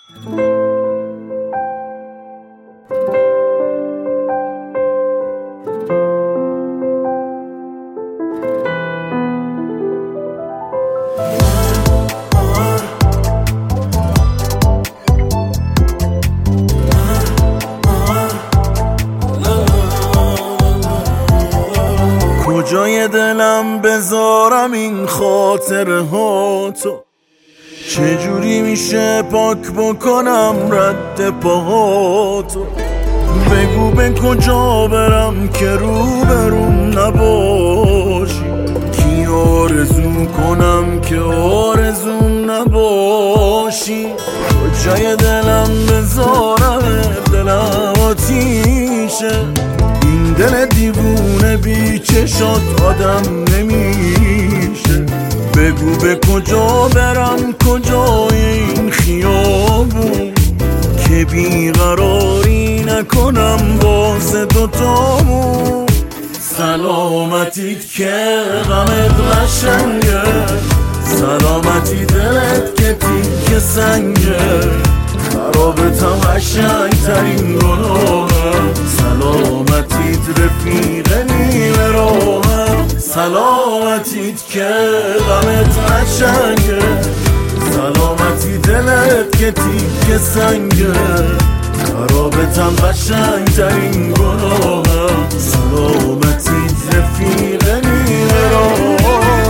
کجای دلم بذارم این خاطره ها تو؟ چجوری میشه پاک بکنم رد پاهاتو؟ بگو به کجا برم که روبروم نباشی؟ کی آرزو کنم که آرزوم نباشی؟ کجای دلم بذارم دلم آتیشه، این دل دیوونه بی چشات آدم نمیشه. بگو به کجا برم کجای این خیابون که بیقراری نکنم واسه دوتامون. سلامتیت که غمت قشنگه، سلامتی دلت که تیک سنگه، خرابتم قشنگ ترین گناهه. سلامتیت رفیق نیمه راهم، سلامتیت که غمت قشنگه، سلامتی دلت که تیک سنگه، خرابتم قشنگ ترین گناهه. سلامتیت رفیق نیمه راهم.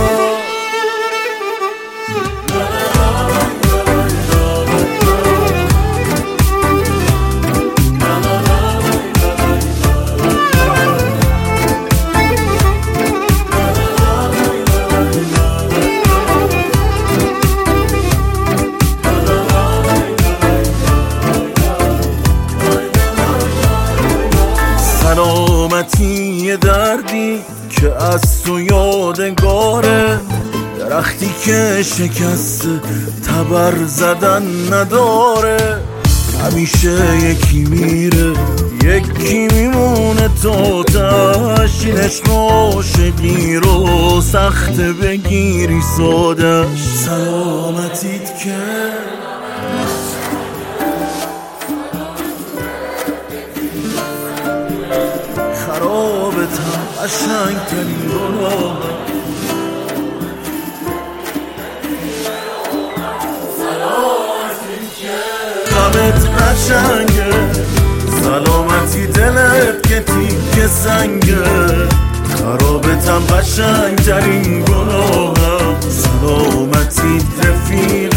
سلامتی یه دردی که از تو یادگاره، درختی که شکست تبر زدن نداره. همیشه یکی میره یکی میمونه تا تاش، این عشق عاشقی رو سخت بگیری سادش. سلامتیت که خرابتم قشنگ ترین گناه. سلامتیت که غمت قشنگه، سلامتی دلت که تیک سنگه، خرابتم قشنگ ترین گناه. سلامتیت رفیق